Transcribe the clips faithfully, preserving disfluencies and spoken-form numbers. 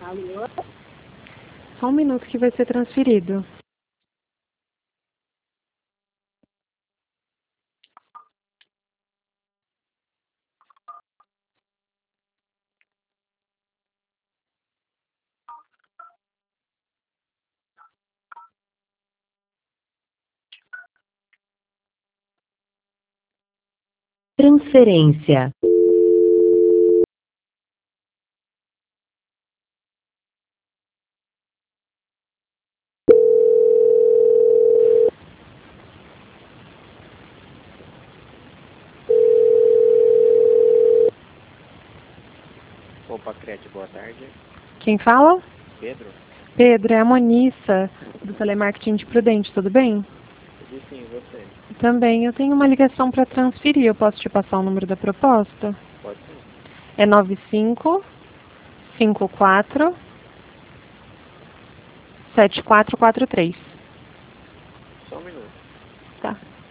Alô? Só um minuto que vai ser transferido. Transferência. Opa, Cred, boa tarde. Quem fala? Pedro? Pedro, é a Monissa, do telemarketing de Prudente, tudo bem? Tudo sim, e você? Também, eu tenho uma ligação para transferir, eu posso te passar o número da proposta? Pode sim. É nove cinco cinco quatro sete quatro quatro três. Só um minuto. Tá.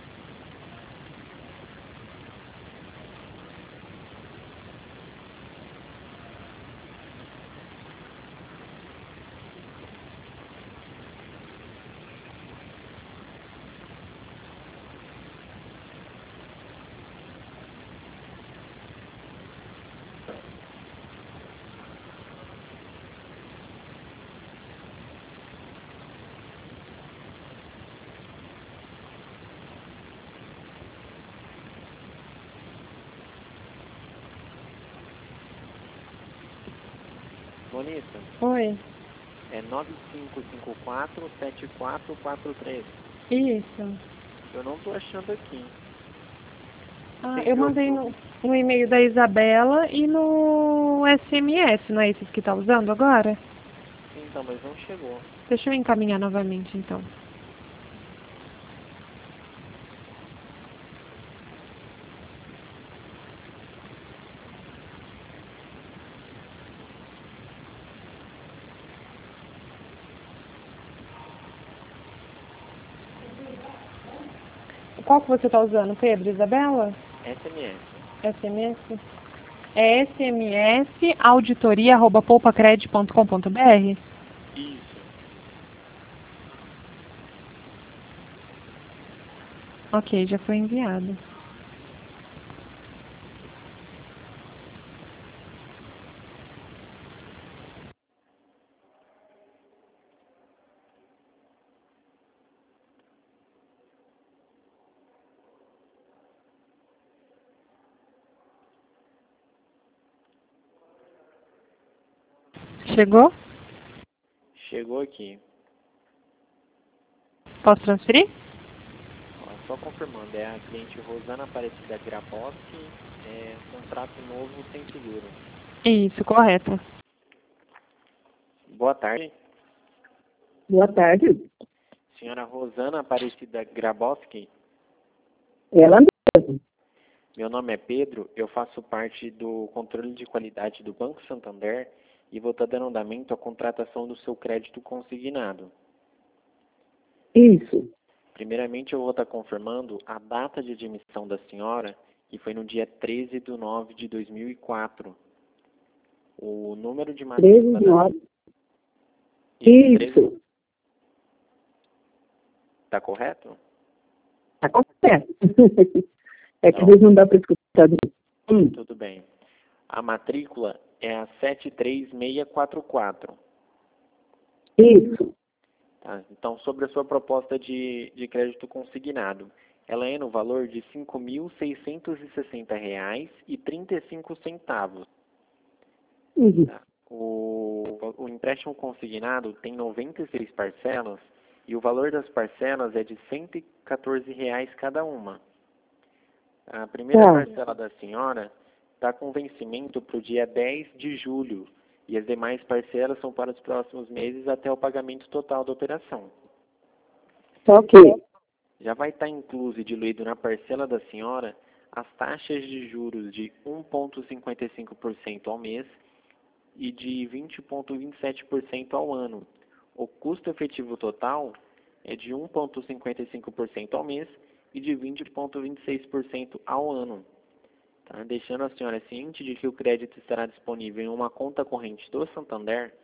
Monissa, Oi. é nove cinco cinco quatro sete quatro quatro três. Isso. Eu não tô achando aqui. Ah, Tem eu de mandei outro- no, no e-mail da Isabela e no S M S, não é esse que está usando agora? Então, mas não chegou. Deixa eu encaminhar novamente, então. Qual que você está usando, Pedro? Isabela? S M S. S M S? É S M S auditoria arroba poupacred ponto com ponto br? Isso. Ok, já foi enviado. Chegou? Chegou aqui. Posso transferir? Ó, só confirmando, é a cliente Rosana Aparecida Grabowski, é contrato novo sem seguro. Isso, correto. Boa tarde. Boa tarde. Senhora Rosana Aparecida Grabowski, Ela mesmo. meu nome é Pedro, eu faço parte do controle de qualidade do Banco Santander e vou estar dando andamento à contratação do seu crédito consignado. Isso. Primeiramente, eu vou estar confirmando a data de admissão da senhora, que foi no dia treze de nove de dois mil e quatro. O número de treze matrícula... de da- nove. treze Isso. Tá correto? Tá correto. É que às Não. vezes não dá para escutar. Hum, Tudo bem. A matrícula é a sete três seis quatro quatro. Isso. Tá? Então, sobre a sua proposta de, de crédito consignado, ela é no valor de cinco mil seiscentos e sessenta reais e trinta e cinco centavos. Uhum. Tá? O, o empréstimo consignado tem noventa e seis parcelas e o valor das parcelas é de cento e quatorze reais cada uma. A primeira Tá. parcela da senhora está com vencimento para o dia dez de julho e as demais parcelas são para os próximos meses até o pagamento total da operação. Tá ok. Já vai estar incluso e diluído na parcela da senhora as taxas de juros de um vírgula cinquenta e cinco por cento ao mês e de vinte vírgula vinte e sete por cento ao ano. O custo efetivo total é de um vírgula cinquenta e cinco por cento ao mês e de vinte vírgula vinte e seis por cento ao ano. Tá? Deixando a senhora ciente de que o crédito estará disponível em uma conta corrente do Santander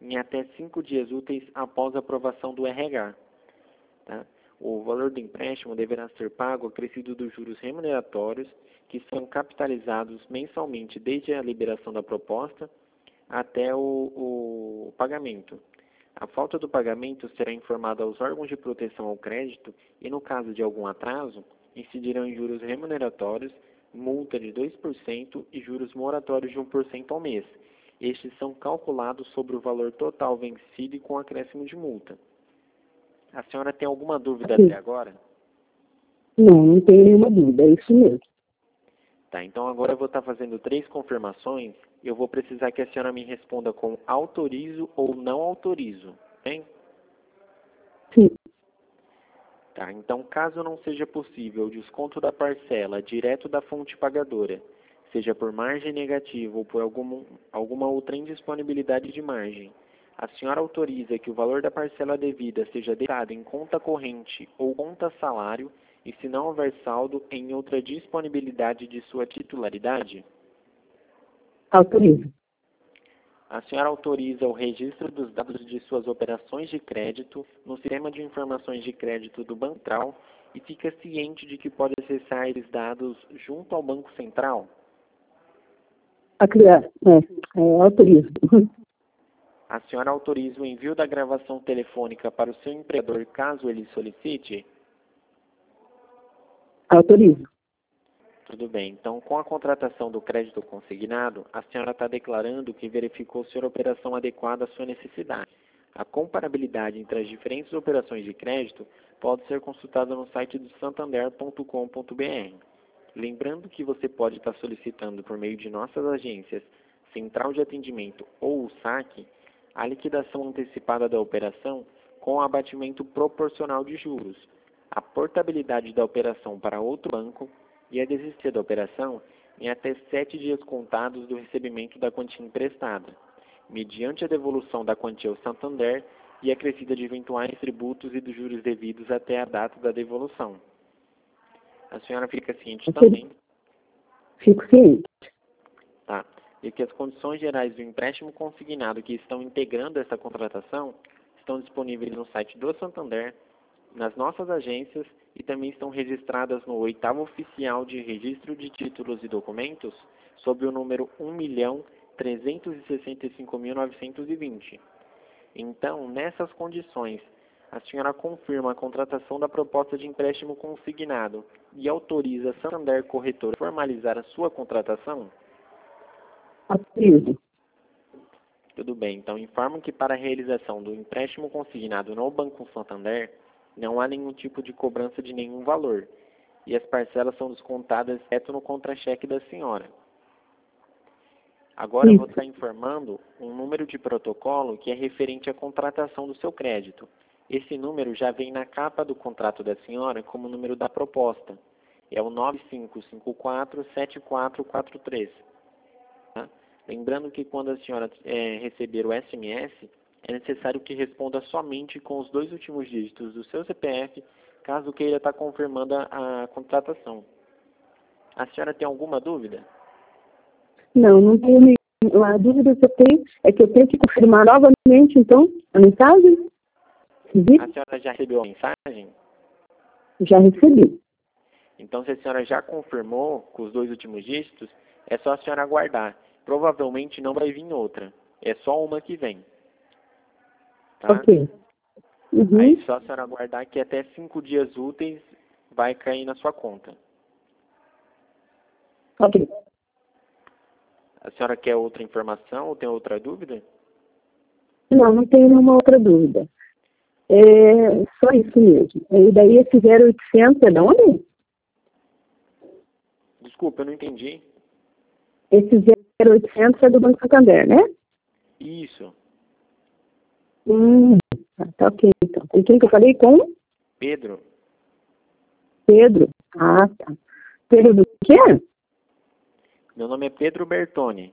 em até cinco dias úteis após a aprovação do R H. Tá? O valor do empréstimo deverá ser pago acrescido dos juros remuneratórios, que são capitalizados mensalmente desde a liberação da proposta até o, o pagamento. A falta do pagamento será informada aos órgãos de proteção ao crédito e, no caso de algum atraso, incidirão em juros remuneratórios, multa de dois por cento e juros moratórios de um por cento ao mês. Estes são calculados sobre o valor total vencido e com acréscimo de multa. A senhora tem alguma dúvida Sim. até agora? Não, não tenho nenhuma dúvida, é isso mesmo. Tá, então agora eu vou estar fazendo três confirmações. Eu vou precisar que a senhora me responda com autorizo ou não autorizo, hein? Sim. Tá, então caso não seja possível o desconto da parcela direto da fonte pagadora, seja por margem negativa ou por alguma, alguma outra indisponibilidade de margem, a senhora autoriza que o valor da parcela devida seja debitado em conta corrente ou conta salário e, se não houver saldo, em outra disponibilidade de sua titularidade? Autorizo. A senhora autoriza o registro dos dados de suas operações de crédito no sistema de informações de crédito do Banco Central e fica ciente de que pode acessar esses dados junto ao Banco Central? A criar, é, é, autorizo. A senhora autoriza o envio da gravação telefônica para o seu empregador caso ele solicite? Autorizo. Tudo bem. Então, com a contratação do crédito consignado, a senhora está declarando que verificou ser a operação adequada à sua necessidade. A comparabilidade entre as diferentes operações de crédito pode ser consultada no site do santander ponto com ponto br. Lembrando que você pode estar solicitando por meio de nossas agências, Central de Atendimento ou o saque, a liquidação antecipada da operação com abatimento proporcional de juros, a portabilidade da operação para outro banco e a desistir da operação em até sete dias contados do recebimento da quantia emprestada, mediante a devolução da quantia ao Santander e acrescida de eventuais tributos e dos juros devidos até a data da devolução. A senhora fica ciente também, Fico ciente. tá, de que as condições gerais do empréstimo consignado que estão integrando essa contratação estão disponíveis no site do Santander, nas nossas agências e também estão registradas no oitavo oficial de registro de títulos e documentos sob o número um milhão trezentos e sessenta e cinco mil novecentos e vinte. Então, nessas condições, a senhora confirma a contratação da proposta de empréstimo consignado e autoriza a Santander Corretora a formalizar a sua contratação? Autorizo. Tudo bem. Então, informo que para a realização do empréstimo consignado no Banco Santander, não há nenhum tipo de cobrança de nenhum valor, e as parcelas são descontadas exceto no contra-cheque da senhora. Agora eu vou estar informando um número de protocolo que é referente à contratação do seu crédito. Esse número já vem na capa do contrato da senhora como número da proposta. É o nove cinco cinco quatro sete quatro quatro três. Tá? Lembrando que quando a senhora é, receber o S M S, é necessário que responda somente com os dois últimos dígitos do seu C P F, caso queira estar confirmando a, a contratação. A senhora tem alguma dúvida? Não, não tenho nenhuma. A dúvida que eu tenho é que eu tenho que confirmar novamente, então, a mensagem? Sim. A senhora já recebeu a mensagem? Já recebi. Então, se a senhora já confirmou com os dois últimos dígitos, é só a senhora aguardar. Provavelmente não vai vir outra. É só uma que vem. Tá? Ok. Uhum. Aí só a senhora aguardar que até cinco dias úteis vai cair na sua conta. Ok. A senhora quer outra informação ou tem outra dúvida? Não, não tenho nenhuma outra dúvida. É só isso mesmo. E daí esse zero oitocentos é de onde? Desculpa, eu não entendi. Esse zero oitocentos é do Banco Santander, né? Isso. Hum, tá, tá ok, então. Com quem que eu falei? Com? Pedro. Pedro. Ah, tá. Pedro do quê? Meu nome é Pedro Bertoni.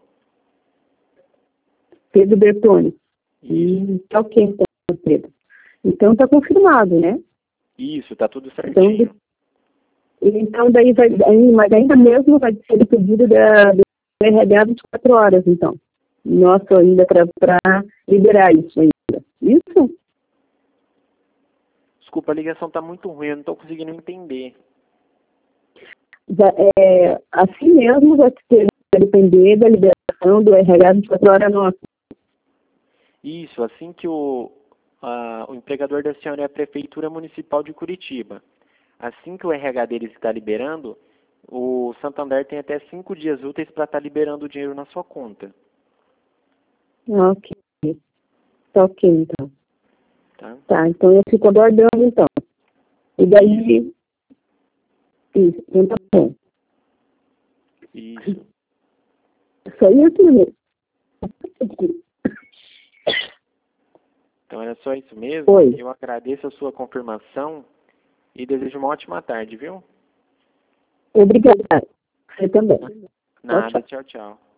Pedro Bertoni. Isso. Hum, tá ok, então, Pedro. Então tá confirmado, né? Isso, tá tudo Então, certinho. de- então daí vai, aí, mas ainda mesmo vai ser o pedido da, do R H vinte e quatro horas, então. nosso ainda para liberar isso ainda. Isso? Desculpa, a ligação está muito ruim, eu não estou conseguindo entender. É, assim mesmo vai ter que depender da liberação do R H vinte e quatro horas nossa. Isso, assim que o, a, o empregador da senhora é a Prefeitura Municipal de Curitiba. Assim que o R H deles está liberando, o Santander tem até cinco dias úteis para estar tá liberando o dinheiro na sua conta. Ok. Tá ok, então. Tá? Tá, então eu fico aguardando, então. E daí... Isso, então tá bom. Isso. Só isso mesmo. Então era só isso mesmo. Oi. Eu agradeço a sua confirmação e desejo uma ótima tarde, viu? Obrigada. Você também. Nada, tchau, tchau.